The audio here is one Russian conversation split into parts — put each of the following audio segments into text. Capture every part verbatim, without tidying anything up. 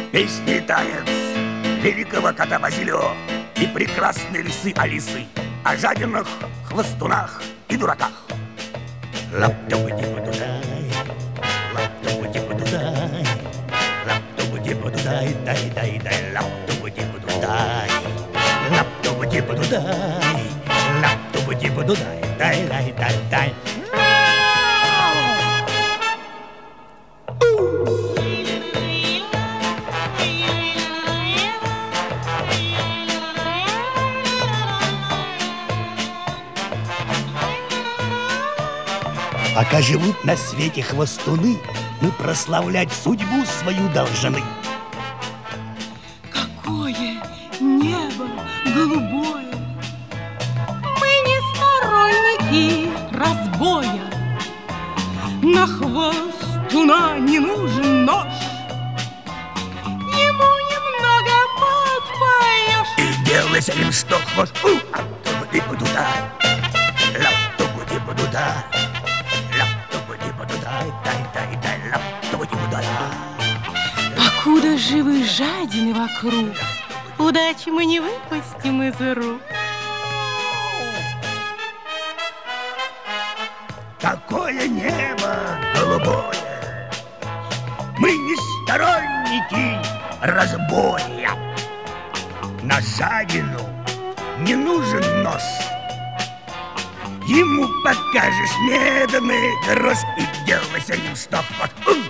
Песни танец великого кота Базилио и прекрасной лисы Алисы о жадинах, хвостунах и дураках. Лап-тупу-типу-дудай, лап-тупу-типу-дудай, лап-тупу-типу-дудай, дай-дай-дай, лап-тупу-типу-дудай, лап-тупу-типу-дудай, лап-тупу-типу-дудай, дай-дай-дай-дай. Пока живут на свете хвостуны, мы прославлять судьбу свою должны. Какое небо голубое! Мы не сторонники разбоя. На хвостуна не нужен нож. Ему немного подпоешь. И делай с ним что хочешь. Лап-тупу-типу-туда, лап-тупу-типу-туда, покуда живы жадины вокруг, удачи мы не выпустим из рук. Какое небо голубое! Мы не сторонники разбоя. На жадину не нужен нож. Ему покажешь медный грош и делай с ним что хочешь.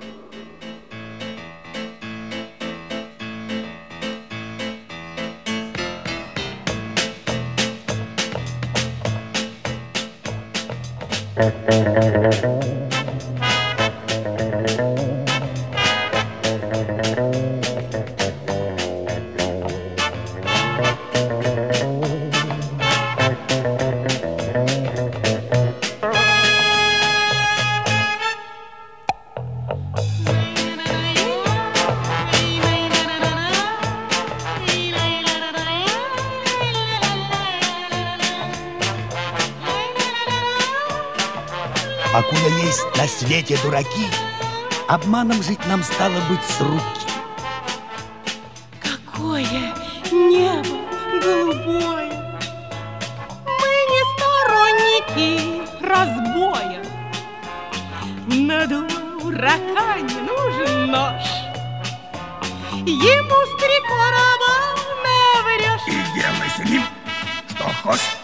Покуда есть на свете дураки, обманом жить нам стало быть с руки. Какое небо голубое! Мы не сторонники разбоя. На дурака не нужен нож. Ему с три короба наврешь. И делай с ним что хочешь.